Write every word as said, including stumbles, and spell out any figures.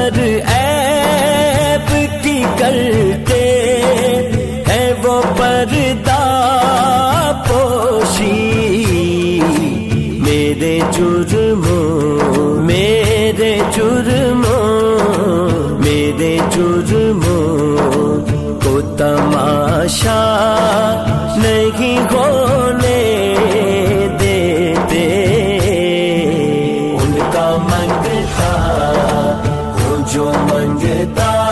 हर ऐब की करते हैं वो पर्दा पोशी। मेरे जुर्मों मेरे जुर्मों मेरे जुर्मों को तमाशा नहीं होने देते। उनका मंगता हूँ जो मंगता